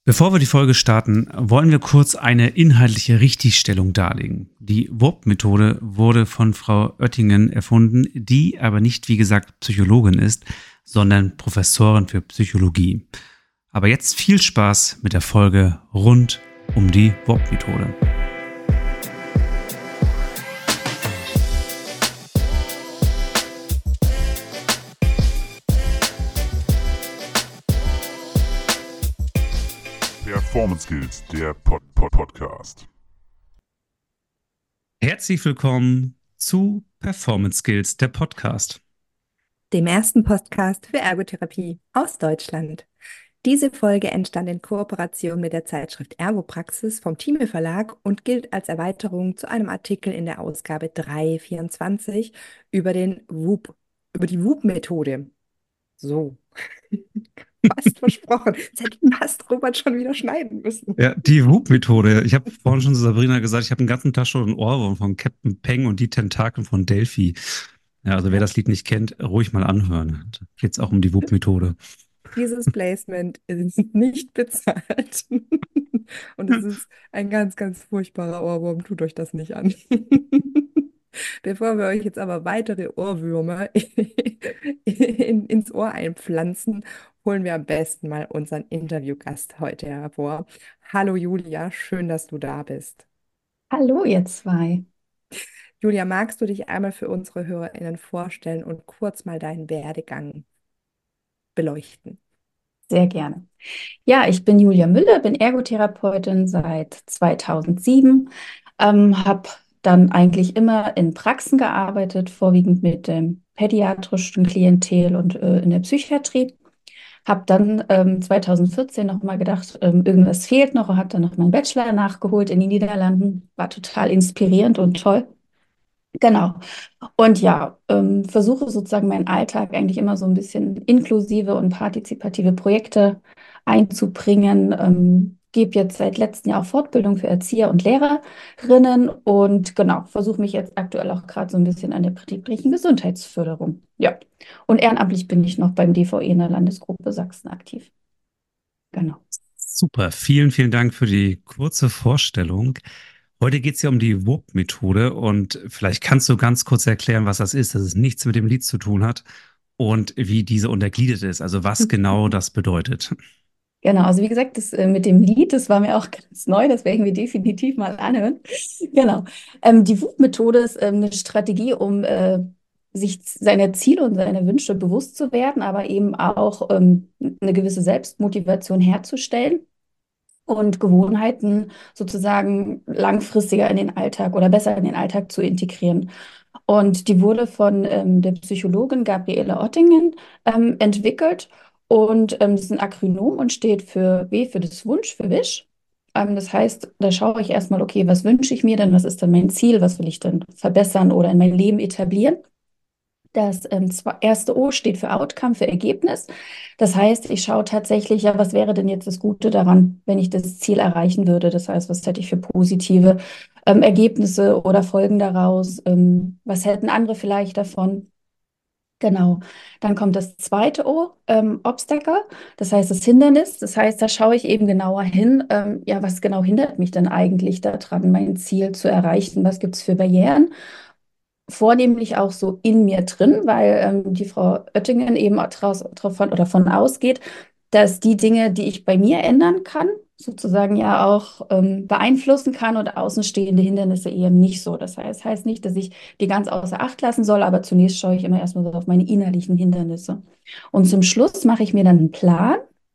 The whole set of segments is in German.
Bevor wir die Folge starten, wollen wir kurz eine inhaltliche Richtigstellung darlegen. Die WOP-Methode wurde von Frau Oettingen erfunden, die aber nicht, wie gesagt, Psychologin ist, sondern Professorin für Psychologie. Aber jetzt viel Spaß mit der Folge rund um die WOP-Methode. Performance Skills, der Podcast. Herzlich willkommen zu Performance Skills, der Podcast. Dem ersten Podcast für Ergotherapie aus Deutschland. Diese Folge entstand in Kooperation mit der Zeitschrift Ergopraxis vom Thieme Verlag und gilt als Erweiterung zu einem Artikel in der Ausgabe 3/24 über die WOP-Methode. So. Fast versprochen. Jetzt hätte fast Robert schon wieder schneiden müssen. Ja, die WOP-Methode. Ich habe vorhin schon zu Sabrina gesagt, ich habe den ganzen Tag schon einen Ohrwurm von Captain Peng und die Tentakel von Delphi. Ja, also wer das Lied nicht kennt, ruhig mal anhören. Da geht es auch um die WOP-Methode. Dieses Placement ist nicht bezahlt. Und es ist ein ganz, ganz furchtbarer Ohrwurm. Tut euch das nicht an. Bevor wir euch jetzt aber weitere Ohrwürmer ins Ohr einpflanzen, holen wir am besten mal unseren Interviewgast heute hervor. Hallo Julia, schön, dass du da bist. Hallo, ihr zwei. Julia, magst du dich einmal für unsere HörerInnen vorstellen und kurz mal deinen Werdegang beleuchten? Sehr gerne. Ja, ich bin Julia Müller, bin Ergotherapeutin seit 2007, habe dann eigentlich immer in Praxen gearbeitet, vorwiegend mit dem pädiatrischen Klientel und in der Psychiatrie. Habe dann 2014 nochmal gedacht, irgendwas fehlt noch und habe dann noch meinen Bachelor nachgeholt in den Niederlanden. War total inspirierend und toll. Genau. Und ja, versuche sozusagen meinen Alltag eigentlich immer so ein bisschen inklusive und partizipative Projekte einzubringen. Gebe jetzt seit letztem Jahr auch Fortbildung für Erzieher und Lehrerinnen und genau, versuche mich jetzt aktuell auch gerade so ein bisschen an der betrieblichen Gesundheitsförderung. Ja. Und ehrenamtlich bin ich noch beim DVE in der Landesgruppe Sachsen aktiv. Genau. Super, vielen, vielen Dank für die kurze Vorstellung. Heute geht es ja um die WOP-Methode und vielleicht kannst du ganz kurz erklären, was das ist, dass es nichts mit dem Lied zu tun hat und wie diese untergliedert ist, also was genau das bedeutet. Genau, also wie gesagt, das mit dem Lied, das war mir auch ganz neu, das werden wir definitiv mal anhören. Genau. Die WOP-Methode ist eine Strategie, um sich seiner Ziele und seiner Wünsche bewusst zu werden, aber eben auch eine gewisse Selbstmotivation herzustellen und Gewohnheiten sozusagen langfristiger in den Alltag oder besser in den Alltag zu integrieren. Und die wurde von der Psychologin Gabriele Oettingen entwickelt. Und das ist ein Akronym und steht für W für das Wunsch, für Wish. Das heißt, da schaue ich erstmal, okay, was wünsche ich mir denn? Was ist denn mein Ziel? Was will ich denn verbessern oder in mein Leben etablieren? Das erste O steht für Outcome, für Ergebnis. Das heißt, ich schaue tatsächlich, ja, was wäre denn jetzt das Gute daran, wenn ich das Ziel erreichen würde? Das heißt, was hätte ich für positive Ergebnisse oder Folgen daraus? Was hätten andere vielleicht davon? Genau. Dann kommt das zweite O, Obstacle, das heißt das Hindernis. Das heißt, da schaue ich eben genauer hin, ja, was genau hindert mich denn eigentlich daran, mein Ziel zu erreichen? Was gibt es für Barrieren? Vornehmlich auch so in mir drin, weil die Frau Oettingen eben davon ausgeht, dass die Dinge, die ich bei mir ändern kann, sozusagen ja auch beeinflussen kann und außenstehende Hindernisse eben nicht so. Das heißt nicht, dass ich die ganz außer Acht lassen soll, aber zunächst schaue ich immer erstmal so auf meine innerlichen Hindernisse. Und zum Schluss mache ich mir dann einen Plan.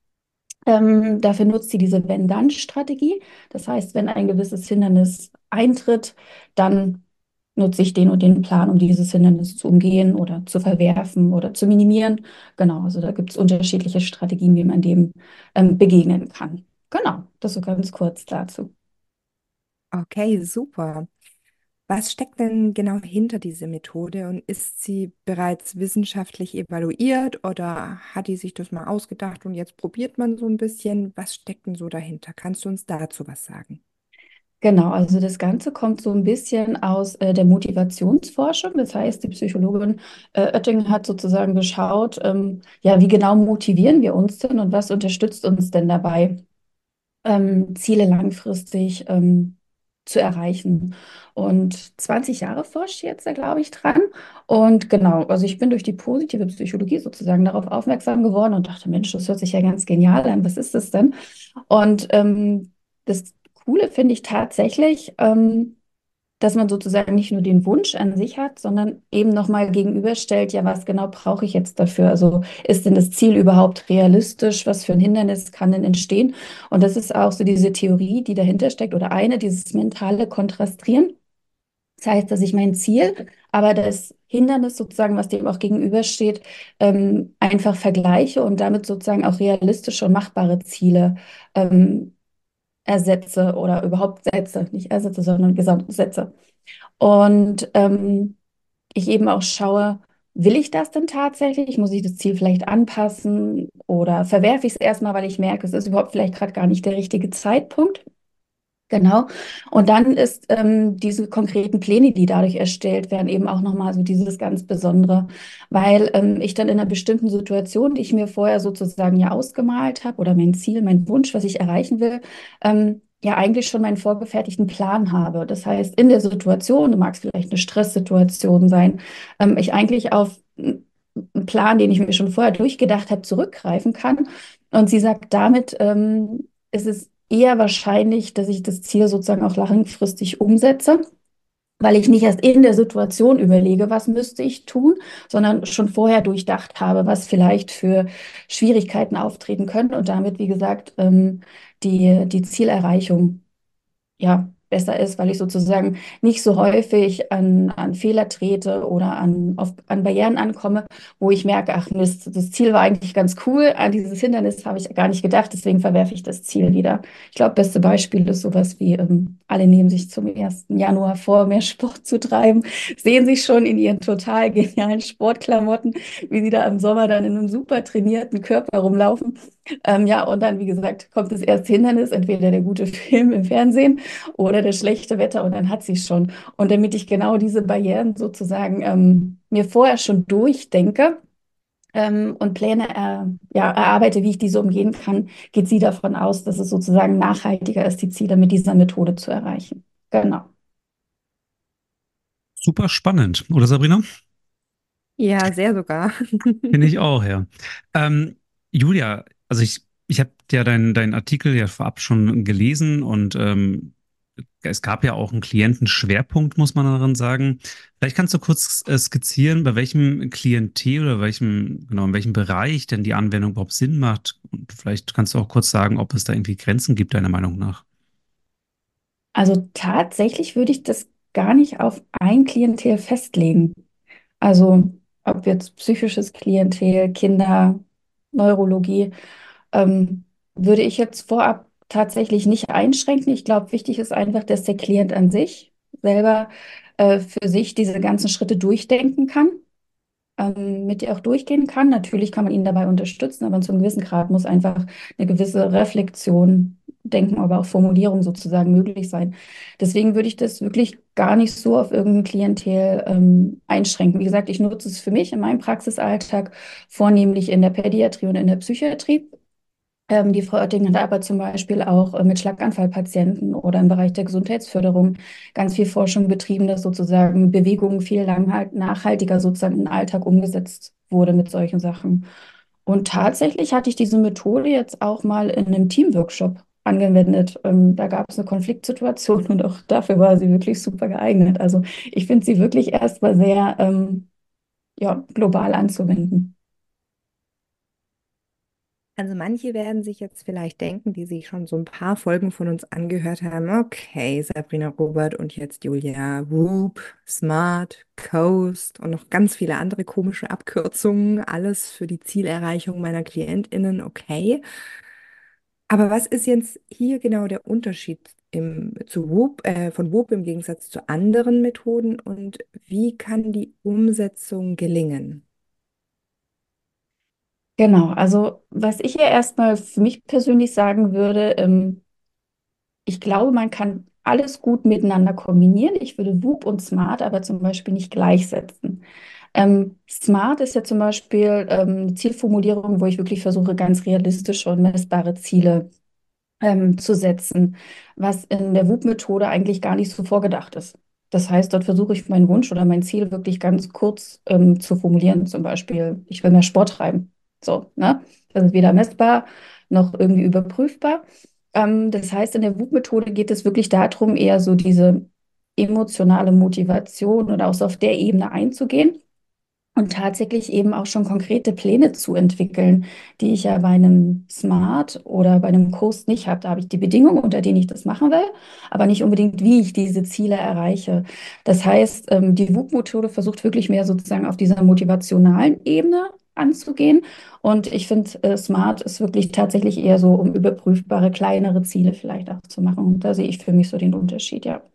Dafür nutzt sie diese Wenn-Dann-Strategie. Das heißt, wenn ein gewisses Hindernis eintritt, dann nutze ich den und den Plan, um dieses Hindernis zu umgehen oder zu verwerfen oder zu minimieren. Genau, also da gibt es unterschiedliche Strategien, wie man dem begegnen kann. Genau, das so ganz kurz dazu. Okay, super. Was steckt denn genau hinter dieser Methode und ist sie bereits wissenschaftlich evaluiert oder hat die sich das mal ausgedacht und jetzt probiert man so ein bisschen? Was steckt denn so dahinter? Kannst du uns dazu was sagen? Genau, also das Ganze kommt so ein bisschen aus der Motivationsforschung. Das heißt, die Psychologin Oettingen hat sozusagen geschaut, ja, wie genau motivieren wir uns denn und was unterstützt uns denn dabei, Ziele langfristig zu erreichen. Und 20 Jahre forscht sie jetzt da, glaube ich, dran. Und genau, also ich bin durch die positive Psychologie sozusagen darauf aufmerksam geworden und dachte, Mensch, das hört sich ja ganz genial an. Was ist das denn? Und das Coole finde ich tatsächlich, dass man sozusagen nicht nur den Wunsch an sich hat, sondern eben nochmal gegenüberstellt, ja, was genau brauche ich jetzt dafür? Also ist denn das Ziel überhaupt realistisch? Was für ein Hindernis kann denn entstehen? Und das ist auch so diese Theorie, die dahinter steckt, oder dieses mentale Kontrastieren. Das heißt, dass ich mein Ziel, aber das Hindernis sozusagen, was dem auch gegenübersteht, einfach vergleiche und damit sozusagen auch realistische und machbare Ziele ähm, ersetze oder überhaupt setze, nicht ersetze, sondern gesamt setze. Und ich eben auch schaue, will ich das denn tatsächlich? Muss ich das Ziel vielleicht anpassen oder verwerfe ich es erstmal, weil ich merke, es ist überhaupt vielleicht gerade gar nicht der richtige Zeitpunkt? Genau. Und dann ist diese konkreten Pläne, die dadurch erstellt werden, eben auch nochmal so dieses ganz Besondere, weil ich dann in einer bestimmten Situation, die ich mir vorher sozusagen ja ausgemalt habe, oder mein Ziel, mein Wunsch, was ich erreichen will, ja eigentlich schon meinen vorgefertigten Plan habe. Das heißt, in der Situation, du magst vielleicht eine Stresssituation sein, ich eigentlich auf einen Plan, den ich mir schon vorher durchgedacht habe, zurückgreifen kann. Und sie sagt, damit ist es eher wahrscheinlich, dass ich das Ziel sozusagen auch langfristig umsetze, weil ich nicht erst in der Situation überlege, was müsste ich tun, sondern schon vorher durchdacht habe, was vielleicht für Schwierigkeiten auftreten können und damit, wie gesagt, die Zielerreichung ja, besser ist, weil ich sozusagen nicht so häufig an Fehler trete oder an Barrieren ankomme, wo ich merke, ach Mist, das Ziel war eigentlich ganz cool, an dieses Hindernis habe ich gar nicht gedacht, deswegen verwerfe ich das Ziel wieder. Ich glaube, beste Beispiel ist sowas wie, alle nehmen sich zum 1. Januar vor, mehr Sport zu treiben, sehen sich schon in ihren total genialen Sportklamotten, wie sie da im Sommer dann in einem super trainierten Körper rumlaufen. Ja, und dann, wie gesagt, kommt das erste Hindernis, entweder der gute Film im Fernsehen oder das schlechte Wetter und dann hat sie es schon. Und damit ich genau diese Barrieren sozusagen mir vorher schon durchdenke und Pläne ja, erarbeite, wie ich diese umgehen kann, geht sie davon aus, dass es sozusagen nachhaltiger ist, die Ziele mit dieser Methode zu erreichen. Genau. Super spannend, oder Sabrina? Ja, sehr sogar. Finde ich auch, ja. Ähm, Julia, also ich habe ja deinen Artikel ja vorab schon gelesen und es gab ja auch einen Klientenschwerpunkt, muss man daran sagen. Vielleicht kannst du kurz skizzieren, bei welchem Klientel oder genau, in welchem Bereich denn die Anwendung überhaupt Sinn macht. Und vielleicht kannst du auch kurz sagen, ob es da irgendwie Grenzen gibt, deiner Meinung nach. Also tatsächlich würde ich das gar nicht auf ein Klientel festlegen. Also ob jetzt psychisches Klientel, Kinder, Neurologie, ähm, würde ich jetzt vorab tatsächlich nicht einschränken. Ich glaube, wichtig ist einfach, dass der Klient an sich selber für sich diese ganzen Schritte durchdenken kann, mit ihr auch durchgehen kann. Natürlich kann man ihn dabei unterstützen, aber zu einem gewissen Grad muss einfach eine gewisse Reflexion, Denken, aber auch Formulierung sozusagen möglich sein. Deswegen würde ich das wirklich gar nicht so auf irgendein Klientel einschränken. Wie gesagt, ich nutze es für mich in meinem Praxisalltag, vornehmlich in der Pädiatrie und in der Psychiatrie. Die Frau Oettingen hat aber zum Beispiel auch mit Schlaganfallpatienten oder im Bereich der Gesundheitsförderung ganz viel Forschung betrieben, dass sozusagen Bewegung viel nachhaltiger sozusagen in den Alltag umgesetzt wurde mit solchen Sachen. Und tatsächlich hatte ich diese Methode jetzt auch mal in einem Teamworkshop angewendet. Da gab es eine Konfliktsituation und auch dafür war sie wirklich super geeignet. Also ich finde sie wirklich erstmal sehr ja, global anzuwenden. Also manche werden sich jetzt vielleicht denken, die sich schon so ein paar Folgen von uns angehört haben, okay, Sabrina Robert und jetzt Julia, Whoop, Smart, Coast und noch ganz viele andere komische Abkürzungen, alles für die Zielerreichung meiner KlientInnen, okay. Aber was ist jetzt hier genau der Unterschied von Whoop im Gegensatz zu anderen Methoden und wie kann die Umsetzung gelingen? Genau, also was ich ja erstmal für mich persönlich sagen würde, ich glaube, man kann alles gut miteinander kombinieren. Ich würde Whoop und Smart aber zum Beispiel nicht gleichsetzen. Smart ist ja zum Beispiel eine Zielformulierung, wo ich wirklich versuche, ganz realistische und messbare Ziele zu setzen, was in der WUP-Methode eigentlich gar nicht so vorgedacht ist. Das heißt, dort versuche ich meinen Wunsch oder mein Ziel wirklich ganz kurz zu formulieren. Zum Beispiel, ich will mehr Sport treiben. So, ne? Das ist weder messbar noch irgendwie überprüfbar. Das heißt, in der WUP-Methode geht es wirklich darum, eher so diese emotionale Motivation oder auch so auf der Ebene einzugehen und tatsächlich eben auch schon konkrete Pläne zu entwickeln, die ich ja bei einem Smart oder bei einem Kurs nicht habe. Da habe ich die Bedingungen, unter denen ich das machen will, aber nicht unbedingt, wie ich diese Ziele erreiche. Das heißt, die WUP-Methode versucht wirklich mehr sozusagen auf dieser motivationalen Ebene anzugehen. Und ich finde, Smart ist wirklich tatsächlich eher so, um überprüfbare, kleinere Ziele vielleicht auch zu machen. Und da sehe ich für mich so den Unterschied, ja.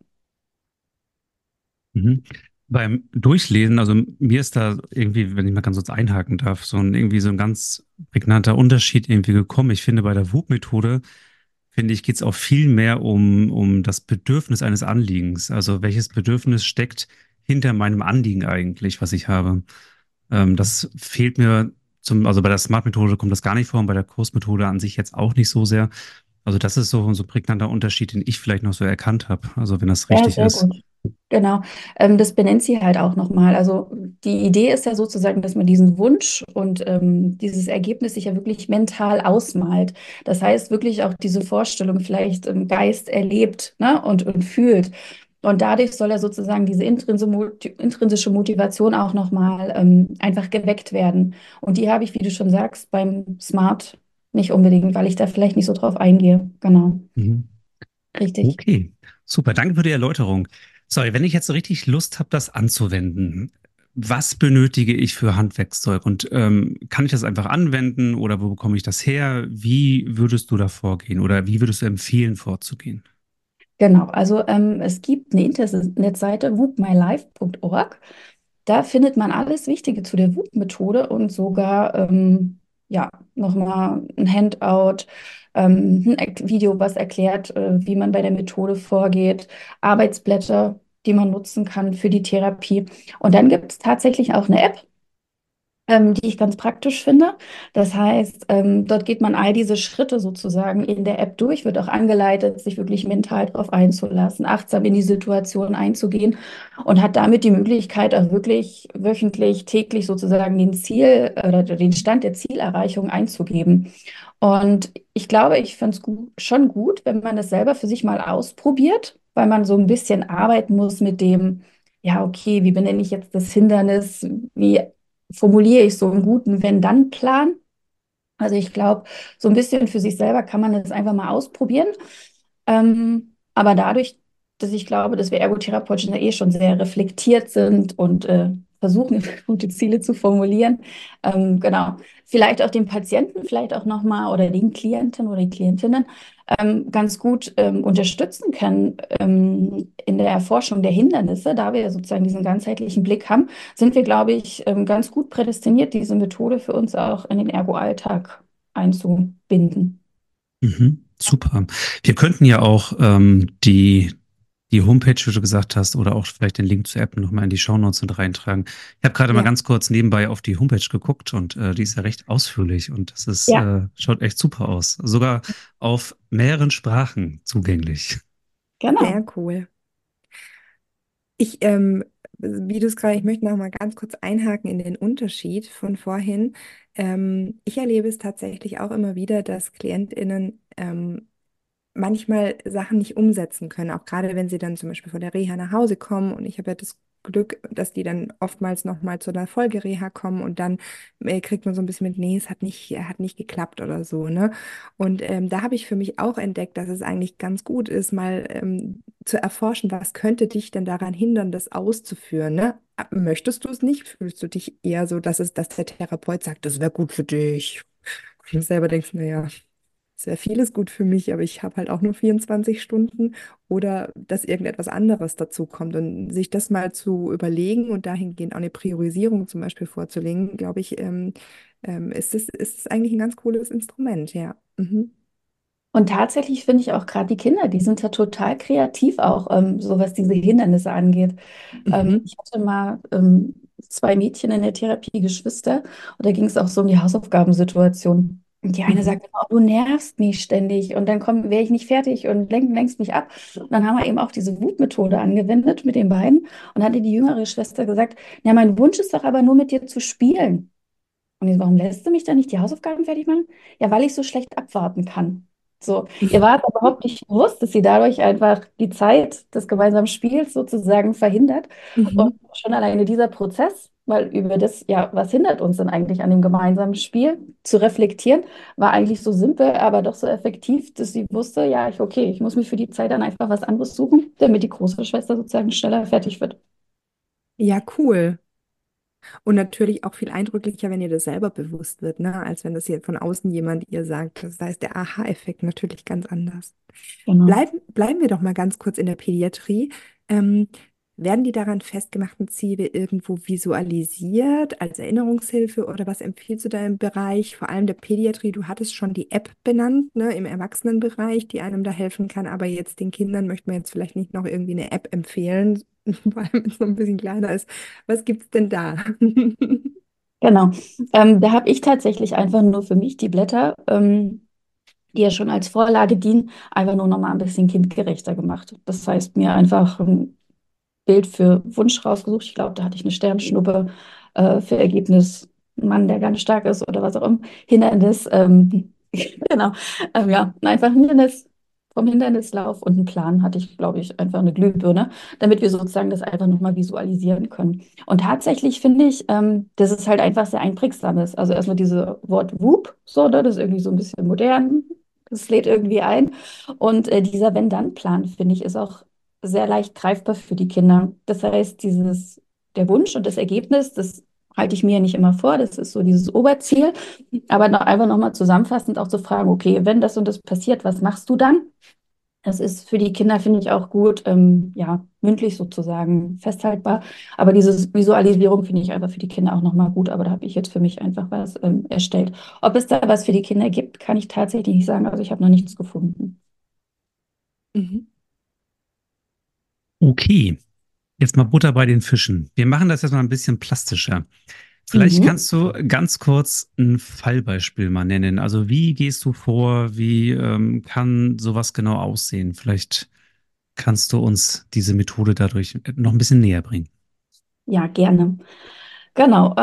Mhm. Beim Durchlesen, also mir ist da irgendwie, wenn ich mal ganz kurz einhaken darf, irgendwie so ein ganz prägnanter Unterschied irgendwie gekommen. Ich finde, bei der WUP-Methode, finde ich, geht es auch viel mehr um das Bedürfnis eines Anliegens. Also welches Bedürfnis steckt hinter meinem Anliegen eigentlich, was ich habe. Das fehlt mir also bei der Smart-Methode kommt das gar nicht vor und bei der Kursmethode an sich jetzt auch nicht so sehr. Also das ist so ein prägnanter Unterschied, den ich vielleicht noch so erkannt habe. Also wenn das Ja, richtig sehr ist. gut. Genau, das benennt sie halt auch nochmal. Also die Idee ist ja sozusagen, dass man diesen Wunsch und dieses Ergebnis sich ja wirklich mental ausmalt. Das heißt, wirklich auch diese Vorstellung vielleicht im Geist erlebt, ne, und fühlt. Und dadurch soll ja sozusagen diese intrinsische Motivation auch nochmal einfach geweckt werden. Und die habe ich, wie du schon sagst, beim Smart nicht unbedingt, weil ich da vielleicht nicht so drauf eingehe. Genau, Mhm. richtig. Okay, super, danke für die Erläuterung. Sorry, wenn ich jetzt so richtig Lust habe, das anzuwenden, was benötige ich für Handwerkszeug? Und kann ich das einfach anwenden oder wo bekomme ich das her? Wie würdest du da vorgehen oder wie würdest du empfehlen, vorzugehen? Genau, also es gibt eine Internetseite whoopmylife.org. Da findet man alles Wichtige zu der Whoop-Methode und sogar ja, nochmal ein Handout, ein Video, was erklärt, wie man bei der Methode vorgeht, Arbeitsblätter, die man nutzen kann für die Therapie. Und dann gibt es tatsächlich auch eine App, die ich ganz praktisch finde. Das heißt, dort geht man all diese Schritte sozusagen in der App durch, wird auch angeleitet, sich wirklich mental darauf einzulassen, achtsam in die Situation einzugehen und hat damit die Möglichkeit, auch wirklich wöchentlich, täglich sozusagen den Ziel oder den Stand der Zielerreichung einzugeben. Und ich glaube, ich finde es schon gut, wenn man das selber für sich mal ausprobiert, weil man so ein bisschen arbeiten muss mit dem, ja, okay, wie benenne ich jetzt das Hindernis? Wie formuliere ich so einen guten Wenn-Dann-Plan? Also ich glaube, so ein bisschen für sich selber kann man das einfach mal ausprobieren. Aber dadurch, dass ich glaube, dass wir Ergotherapeuten ja eh schon sehr reflektiert sind und versuchen, gute Ziele zu formulieren, genau, vielleicht auch den Patienten, vielleicht auch nochmal oder den Klienten oder die Klientinnen ganz gut unterstützen können in der Erforschung der Hindernisse, da wir ja sozusagen diesen ganzheitlichen Blick haben, sind wir, glaube ich, ganz gut prädestiniert, diese Methode für uns auch in den Ergo-Alltag einzubinden. Mhm, super. Wir könnten ja auch die Homepage, wie du gesagt hast, oder auch vielleicht den Link zur App nochmal in die Shownotes mit reintragen. Ich habe gerade mal Ja, ganz kurz nebenbei auf die Homepage geguckt und die ist ja recht ausführlich und ja, schaut echt super aus. Sogar auf mehreren Sprachen zugänglich. genau. Sehr cool. Ich, wie du es gerade, ich möchte noch mal ganz kurz einhaken in den Unterschied von vorhin. Ich erlebe es tatsächlich auch immer wieder, dass KlientInnen manchmal Sachen nicht umsetzen können, auch gerade wenn sie dann zum Beispiel von der Reha nach Hause kommen und ich habe ja das Glück, dass die dann oftmals nochmal zu einer Folgereha kommen und dann kriegt man so ein bisschen mit, nee, es hat nicht geklappt oder so, ne? Und da habe ich für mich auch entdeckt, dass es eigentlich ganz gut ist, mal zu erforschen, was könnte dich denn daran hindern, das auszuführen, ne? Möchtest du es nicht? Fühlst du dich eher so, dass der Therapeut sagt, das wäre gut für dich? Und du selber denkst, naja. Es wäre vieles gut für mich, aber ich habe halt auch nur 24 Stunden oder dass irgendetwas anderes dazu kommt und sich das mal zu überlegen und dahingehend auch eine Priorisierung zum Beispiel vorzulegen, glaube ich, ist es eigentlich ein ganz cooles Instrument, ja. Mhm. Und tatsächlich finde ich auch gerade die Kinder, die sind ja total kreativ auch, so was diese Hindernisse angeht. Mhm. Ich hatte mal zwei Mädchen in der Therapie, Geschwister, und da ging es auch so um die Hausaufgabensituation. Und die eine Mhm. sagt immer, oh, du nervst mich ständig und dann wäre ich nicht fertig und lenkst mich ab. Und dann haben wir eben auch diese Wutmethode angewendet mit den beiden und hatte die jüngere Schwester gesagt, ja, mein Wunsch ist doch aber nur mit dir zu spielen. Und ich so, warum lässt du mich dann nicht die Hausaufgaben fertig machen? Ja, weil ich so schlecht abwarten kann. So, ihr wart aber überhaupt nicht bewusst, dass sie dadurch einfach die Zeit des gemeinsamen Spiels sozusagen verhindert. Und Mhm. schon alleine dieser Prozess, weil über das, ja, was hindert uns denn eigentlich an dem gemeinsamen Spiel zu reflektieren, war eigentlich so simpel, aber doch so effektiv, dass sie wusste, ja, okay, ich muss mich für die Zeit dann einfach was anderes suchen, damit die große Schwester sozusagen schneller fertig wird. Ja, cool. Und natürlich auch viel eindrücklicher, wenn ihr das selber bewusst wird, ne? Als wenn das hier von außen jemand ihr sagt. Das heißt, der Aha-Effekt natürlich ganz anders. Genau. Bleiben wir doch mal ganz kurz in der Pädiatrie. Ähm, Werden die daran festgemachten Ziele irgendwo visualisiert als Erinnerungshilfe oder was empfiehlst du da im Bereich, vor allem der Pädiatrie? Du hattest schon die App benannt, ne, im Erwachsenenbereich, die einem da helfen kann, aber jetzt den Kindern möchte man jetzt vielleicht nicht noch irgendwie eine App empfehlen, vor allem wenn es noch ein bisschen kleiner ist. Was gibt's denn da? Genau. Da habe ich tatsächlich einfach nur für mich die Blätter, die ja schon als Vorlage dienen, einfach nur noch mal ein bisschen kindgerechter gemacht. Das heißt, mir einfach ein Bild für Wunsch rausgesucht. Ich glaube, da hatte ich eine Sternschnuppe für Ergebnis, ein Mann, der ganz stark ist oder was auch immer. Hindernis, genau. Ja, einfach ein Hindernis vom Hindernislauf und einen Plan hatte ich, glaube ich, einfach eine Glühbirne, damit wir sozusagen das einfach nochmal visualisieren können. Und tatsächlich finde ich, dass es halt einfach sehr einprägsam ist. Also erstmal diese Wort Whoop, so, ne, das ist irgendwie so ein bisschen modern, das lädt irgendwie ein. Und dieser Wenn-Dann-Plan, finde ich, ist auch sehr leicht greifbar für die Kinder. Das heißt, der Wunsch und das Ergebnis, das halte ich mir nicht immer vor, das ist so dieses Oberziel, aber einfach nochmal zusammenfassend auch zu fragen, okay, wenn das und das passiert, was machst du dann? Das ist für die Kinder, finde ich, auch gut, ja, mündlich sozusagen festhaltbar. Aber diese Visualisierung finde ich einfach für die Kinder auch nochmal gut. Aber da habe ich jetzt für mich einfach was erstellt. Ob es da was für die Kinder gibt, kann ich tatsächlich nicht sagen. Also ich habe noch nichts gefunden. Mhm. Okay, jetzt mal Butter bei den Fischen. Wir machen das jetzt mal ein bisschen plastischer. Vielleicht Mhm. kannst du ganz kurz ein Fallbeispiel mal nennen. Also wie gehst du vor? Wie kann sowas genau aussehen? Vielleicht kannst du uns diese Methode dadurch noch ein bisschen näher bringen. Ja, gerne. Genau.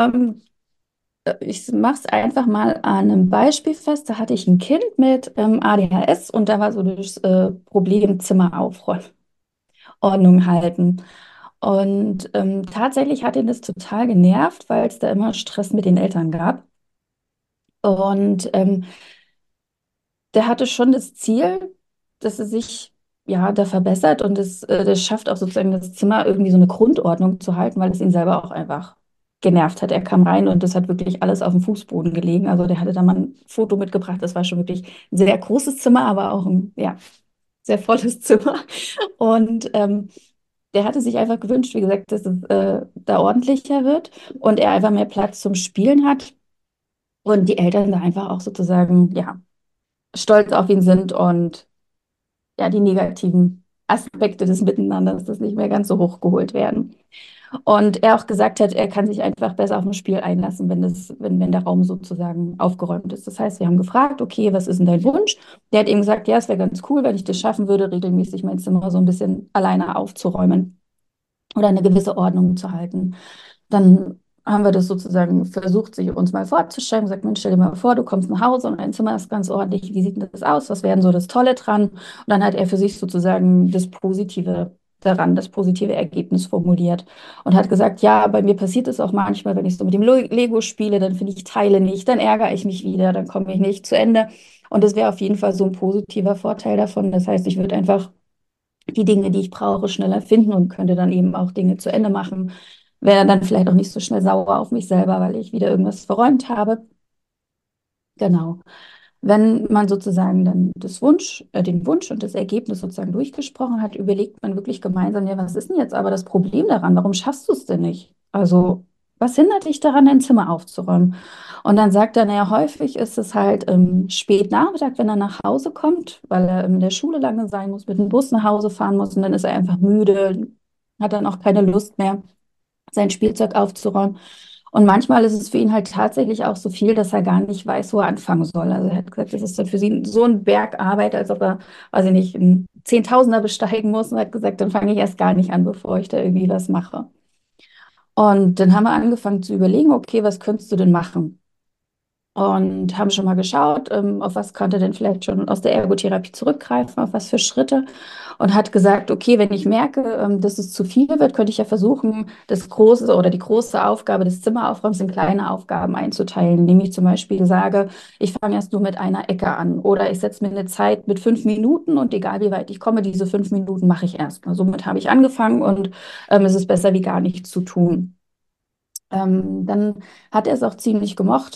Ich mache es einfach mal an einem Beispiel fest. Da hatte ich ein Kind mit ADHS und da war so das Problem Zimmer aufräumen, Ordnung halten. Und tatsächlich hat ihn das total genervt, weil es da immer Stress mit den Eltern gab. Und der hatte schon das Ziel, dass er sich ja da verbessert und das schafft auch sozusagen das Zimmer irgendwie so eine Grundordnung zu halten, weil es ihn selber auch einfach genervt hat. Er kam rein und das hat wirklich alles auf dem Fußboden gelegen. Also der hatte da mal ein Foto mitgebracht. Das war schon wirklich ein sehr großes Zimmer, aber auch ein ja, sehr volles Zimmer. Und der hatte sich einfach gewünscht, wie gesagt, dass es da ordentlicher wird und er einfach mehr Platz zum Spielen hat und die Eltern da einfach auch sozusagen ja stolz auf ihn sind und ja, die negativen Aspekte des Miteinanders, das nicht mehr ganz so hochgeholt werden. Und er auch gesagt hat, er kann sich einfach besser auf ein Spiel einlassen, wenn der Raum sozusagen aufgeräumt ist. Das heißt, wir haben gefragt, okay, was ist denn dein Wunsch? Der hat eben gesagt, ja, es wäre ganz cool, wenn ich das schaffen würde, regelmäßig mein Zimmer so ein bisschen alleine aufzuräumen oder eine gewisse Ordnung zu halten. Dann haben wir das sozusagen versucht, sich uns mal vorzustellen. Sagt, Mensch, stell dir mal vor, du kommst nach Hause und dein Zimmer ist ganz ordentlich. Wie sieht denn das aus? Was wäre denn so das Tolle dran? Und dann hat er für sich sozusagen das Positive daran, das positive Ergebnis formuliert und hat gesagt, ja, bei mir passiert es auch manchmal, wenn ich so mit dem Lego spiele, dann finde ich Teile nicht, dann ärgere ich mich wieder, dann komme ich nicht zu Ende. Und das wäre auf jeden Fall so ein positiver Vorteil davon. Das heißt, ich würde einfach die Dinge, die ich brauche, schneller finden und könnte dann eben auch Dinge zu Ende machen. Wäre dann vielleicht auch nicht so schnell sauer auf mich selber, weil ich wieder irgendwas verräumt habe. Genau. Wenn man sozusagen dann den Wunsch und das Ergebnis sozusagen durchgesprochen hat, überlegt man wirklich gemeinsam, ja, was ist denn jetzt aber das Problem daran? Warum schaffst du es denn nicht? Also, was hindert dich daran, dein Zimmer aufzuräumen? Und dann sagt er, naja, häufig ist es halt spät Nachmittag, wenn er nach Hause kommt, weil er in der Schule lange sein muss, mit dem Bus nach Hause fahren muss und dann ist er einfach müde, hat dann auch keine Lust mehr, sein Spielzeug aufzuräumen. Und manchmal ist es für ihn halt tatsächlich auch so viel, dass er gar nicht weiß, wo er anfangen soll. Also er hat gesagt, das ist dann für ihn so ein Berg Arbeit, als ob er, weiß ich nicht, einen Zehntausender besteigen muss. Und er hat gesagt, dann fange ich erst gar nicht an, bevor ich da irgendwie was mache. Und dann haben wir angefangen zu überlegen, okay, was könntest du denn machen? Und haben schon mal geschaut, auf was könnte denn vielleicht schon aus der Ergotherapie zurückgreifen, auf was für Schritte. Und hat gesagt, okay, wenn ich merke, dass es zu viel wird, könnte ich ja versuchen, das große oder die große Aufgabe des Zimmeraufräumens in kleine Aufgaben einzuteilen, indem ich zum Beispiel sage, ich fange erst nur mit einer Ecke an oder ich setze mir eine Zeit mit 5 Minuten und egal wie weit ich komme, diese 5 Minuten mache ich erstmal. Somit habe ich angefangen und es ist besser, wie gar nichts zu tun. Dann hat er es auch ziemlich gemocht,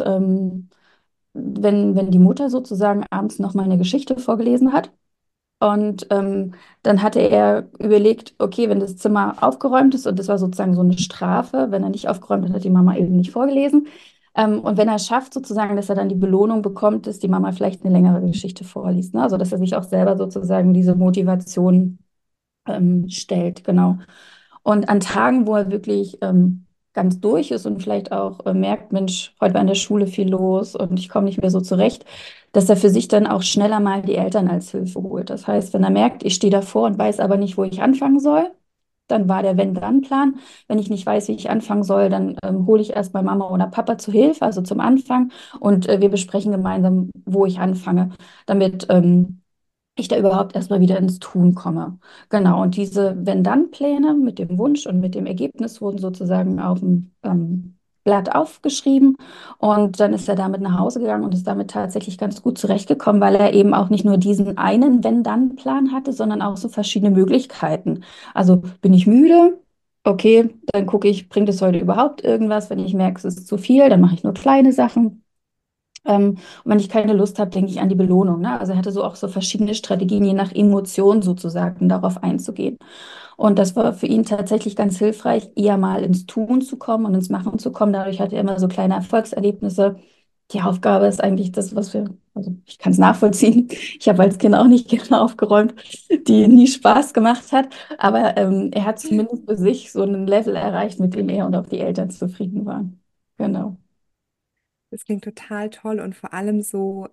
wenn die Mutter sozusagen abends noch mal eine Geschichte vorgelesen hat. Und dann hatte er überlegt, okay, wenn das Zimmer aufgeräumt ist, und das war sozusagen so eine Strafe, wenn er nicht aufgeräumt hat, hat die Mama eben nicht vorgelesen. Und wenn er es schafft, sozusagen, dass er dann die Belohnung bekommt, dass die Mama vielleicht eine längere Geschichte vorliest. Ne? Also, dass er sich auch selber sozusagen diese Motivation stellt, genau. Und an Tagen, wo er wirklich ganz durch ist und vielleicht auch merkt, Mensch, heute war in der Schule viel los und ich komme nicht mehr so zurecht, dass er für sich dann auch schneller mal die Eltern als Hilfe holt. Das heißt, wenn er merkt, ich stehe davor und weiß aber nicht, wo ich anfangen soll, dann war der Wenn-Dann-Plan. Wenn ich nicht weiß, wie ich anfangen soll, dann hole ich erst mal Mama oder Papa zu Hilfe, also zum Anfang, und wir besprechen gemeinsam, wo ich anfange, damit ich da überhaupt erstmal wieder ins Tun komme. Genau, und diese Wenn-Dann-Pläne mit dem Wunsch und mit dem Ergebnis wurden sozusagen auf dem Blatt aufgeschrieben und dann ist er damit nach Hause gegangen und ist damit tatsächlich ganz gut zurechtgekommen, weil er eben auch nicht nur diesen einen Wenn-Dann-Plan hatte, sondern auch so verschiedene Möglichkeiten. Also bin ich müde? Okay, dann gucke ich, bringt es heute überhaupt irgendwas? Wenn ich merke, es ist zu viel, dann mache ich nur kleine Sachen. Und wenn ich keine Lust habe, denke ich an die Belohnung. Ne? Also er hatte so auch so verschiedene Strategien, je nach Emotion sozusagen, darauf einzugehen. Und das war für ihn tatsächlich ganz hilfreich, eher mal ins Tun zu kommen und ins Machen zu kommen. Dadurch hatte er immer so kleine Erfolgserlebnisse. Die Aufgabe ist eigentlich das, was wir, also ich kann es nachvollziehen. Ich habe als Kind auch nicht gerne aufgeräumt, die nie Spaß gemacht hat. Aber er hat zumindest für sich so einen Level erreicht, mit dem er und auch die Eltern zufrieden waren. Genau. Das klingt total toll und vor allem so,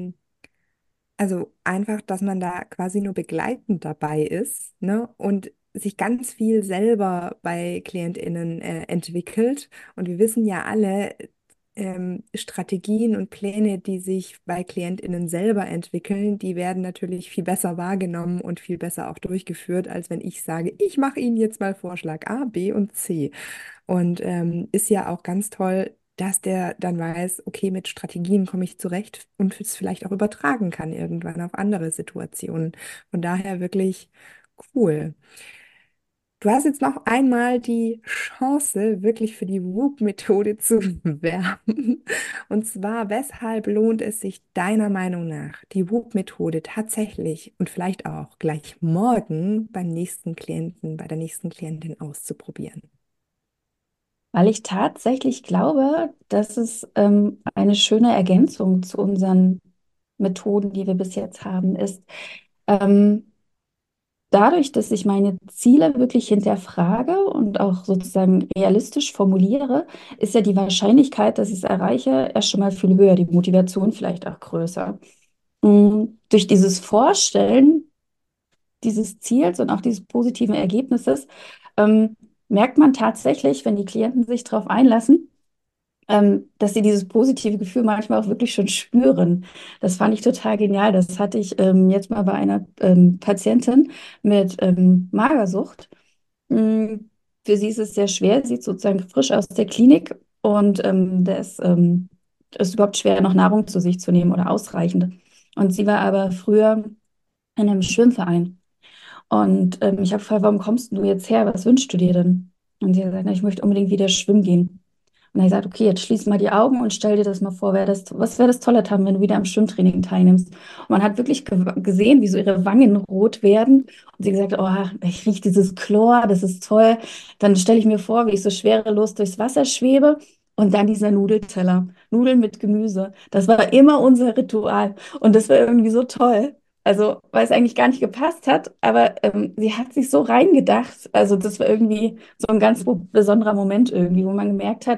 also einfach, dass man da quasi nur begleitend dabei ist, ne? Und sich ganz viel selber bei KlientInnen entwickelt. Und wir wissen ja alle, Strategien und Pläne, die sich bei KlientInnen selber entwickeln, die werden natürlich viel besser wahrgenommen und viel besser auch durchgeführt, als wenn ich sage, ich mache Ihnen jetzt mal Vorschlag A, B und C. Und ist ja auch ganz toll, dass der dann weiß, okay, mit Strategien komme ich zurecht und es vielleicht auch übertragen kann irgendwann auf andere Situationen. Von daher wirklich cool. Du hast jetzt noch einmal die Chance, wirklich für die WOOP-Methode zu werben. Und zwar, weshalb lohnt es sich deiner Meinung nach, die WOOP-Methode tatsächlich und vielleicht auch gleich morgen beim nächsten Klienten, bei der nächsten Klientin auszuprobieren? Weil ich tatsächlich glaube, dass es eine schöne Ergänzung zu unseren Methoden, die wir bis jetzt haben, ist. Ähm, Dadurch, dass ich meine Ziele wirklich hinterfrage und auch sozusagen realistisch formuliere, ist ja die Wahrscheinlichkeit, dass ich es erreiche, erst schon mal viel höher, die Motivation vielleicht auch größer. Durch dieses Vorstellen dieses Ziels und auch dieses positiven Ergebnisses ähm, merkt man tatsächlich, wenn die Klienten sich darauf einlassen, dass sie dieses positive Gefühl manchmal auch wirklich schon spüren. Das fand ich total genial. Das hatte ich jetzt mal bei einer Patientin mit Magersucht. Mm, Für sie ist es sehr schwer. Sie ist sozusagen frisch aus der Klinik und das ist überhaupt schwer, noch Nahrung zu sich zu nehmen oder ausreichend. Und sie war aber früher in einem Schwimmverein. Und ich habe gefragt, warum kommst du jetzt her? Was wünschst du dir denn? Und sie hat gesagt, na, ich möchte unbedingt wieder schwimmen gehen. Und er sagt, okay, jetzt schließ mal die Augen und stell dir das mal vor, was wäre das Tolle haben, wenn du wieder am Schwimmtraining teilnimmst. Und man hat wirklich gesehen, wie so ihre Wangen rot werden. Und sie gesagt, oh, ich rieche dieses Chlor, das ist toll. Dann stelle ich mir vor, wie ich so schwerelos durchs Wasser schwebe. Und dann dieser Nudelteller, Nudeln mit Gemüse. Das war immer unser Ritual. Und das war irgendwie so toll. Also, weil es eigentlich gar nicht gepasst hat, aber sie hat sich so reingedacht. Also, das war irgendwie so ein ganz besonderer Moment irgendwie, wo man gemerkt hat,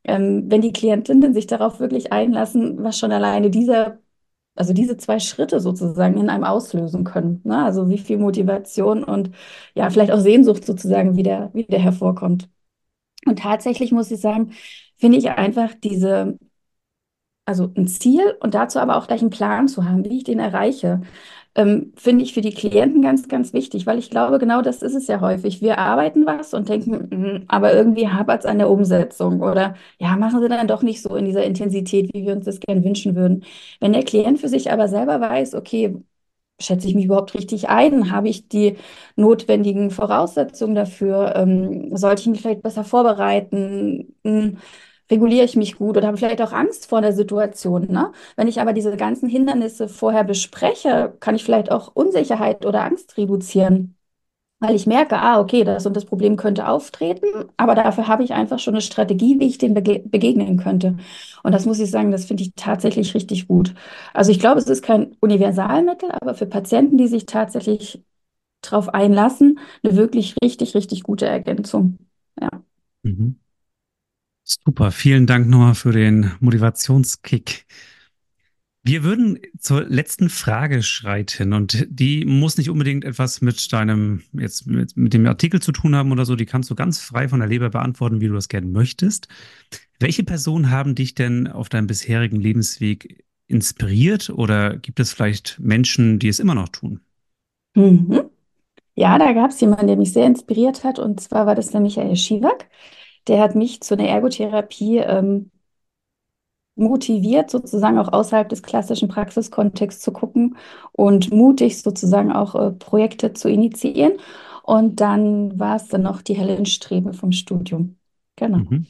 wenn die Klientinnen sich darauf wirklich einlassen, was schon alleine diese 2 Schritte sozusagen in einem auslösen können. Ne? Also wie viel Motivation und ja, vielleicht auch Sehnsucht sozusagen wieder hervorkommt. Und tatsächlich muss ich sagen, finde ich einfach also ein Ziel und dazu aber auch gleich einen Plan zu haben, wie ich den erreiche, finde ich für die Klienten ganz, ganz wichtig, weil ich glaube, genau das ist es ja häufig. Wir arbeiten was und denken, aber irgendwie hapert es an der Umsetzung oder ja, machen sie dann doch nicht so in dieser Intensität, wie wir uns das gern wünschen würden. Wenn der Klient für sich aber selber weiß, okay, schätze ich mich überhaupt richtig ein? Habe ich die notwendigen Voraussetzungen dafür? Sollte ich mich vielleicht besser vorbereiten? Reguliere ich mich gut oder habe vielleicht auch Angst vor der Situation, ne? Wenn ich aber diese ganzen Hindernisse vorher bespreche, kann ich vielleicht auch Unsicherheit oder Angst reduzieren, weil ich merke, okay, das und das Problem könnte auftreten, aber dafür habe ich einfach schon eine Strategie, wie ich dem begegnen könnte. Und das muss ich sagen, das finde ich tatsächlich richtig gut. Also ich glaube, es ist kein Universalmittel, aber für Patienten, die sich tatsächlich darauf einlassen, eine wirklich richtig, richtig gute Ergänzung. Ja. Mhm. Super, vielen Dank nochmal für den Motivationskick. Wir würden zur letzten Frage schreiten und die muss nicht unbedingt etwas mit mit dem Artikel zu tun haben oder so. Die kannst du ganz frei von der Leber beantworten, wie du das gerne möchtest. Welche Personen haben dich denn auf deinem bisherigen Lebensweg inspiriert oder gibt es vielleicht Menschen, die es immer noch tun? Mhm. Ja, da gab es jemanden, der mich sehr inspiriert hat, und zwar war das der Michael Schiewak. Der hat mich zu einer Ergotherapie motiviert, sozusagen auch außerhalb des klassischen Praxiskontexts zu gucken und mutig sozusagen auch Projekte zu initiieren. Und dann war es dann noch die Helen Strebe vom Studium. Genau. Mhm.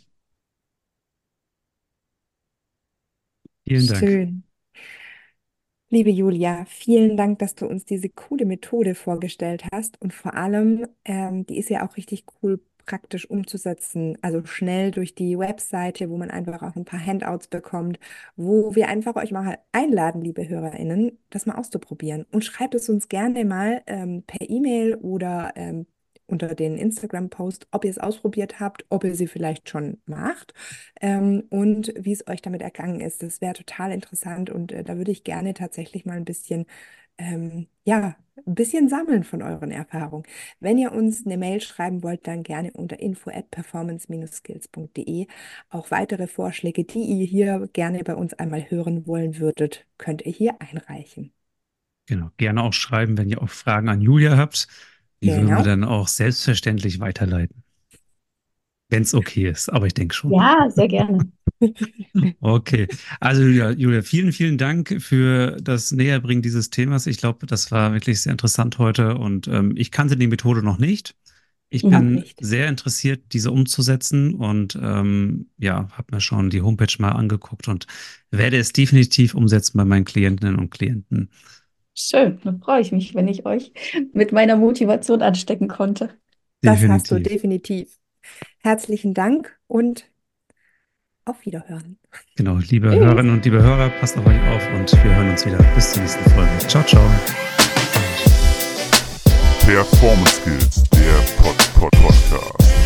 Vielen Dank. Schön. Liebe Julia, vielen Dank, dass du uns diese coole Methode vorgestellt hast und vor allem, die ist ja auch richtig cool praktisch umzusetzen, also schnell durch die Webseite, wo man einfach auch ein paar Handouts bekommt, wo wir einfach euch mal einladen, liebe HörerInnen, das mal auszuprobieren. Und schreibt es uns gerne mal per E-Mail oder unter den Instagram-Post, ob ihr es ausprobiert habt, ob ihr sie vielleicht schon macht und wie es euch damit ergangen ist. Das wäre total interessant und da würde ich gerne tatsächlich mal ein bisschen, ja, ein bisschen sammeln von euren Erfahrungen. Wenn ihr uns eine Mail schreiben wollt, dann gerne unter info@performance-skills.de. Auch weitere Vorschläge, die ihr hier gerne bei uns einmal hören wollen würdet, könnt ihr hier einreichen. Genau, gerne auch schreiben, wenn ihr auch Fragen an Julia habt. Die würden wir Genau. dann auch selbstverständlich weiterleiten, wenn es okay ist. Aber ich denke schon. Ja, sehr gerne. Okay, also Julia, vielen, vielen Dank für das Näherbringen dieses Themas. Ich glaube, das war wirklich sehr interessant heute und ich kannte die Methode noch nicht. Ich Noch bin nicht. sehr interessiert, diese umzusetzen und ja, habe mir schon die Homepage mal angeguckt und werde es definitiv umsetzen bei meinen Klientinnen und Klienten. Schön, dann freue ich mich, wenn ich euch mit meiner Motivation anstecken konnte. Das hast du Definitiv. definitiv. Herzlichen Dank und auf Wiederhören. Genau, liebe Tschüss. Hörerinnen und liebe Hörer, passt auf euch auf und wir hören uns wieder. Bis zur nächsten Folge. Ciao, ciao. Performance Skills, der Podcast.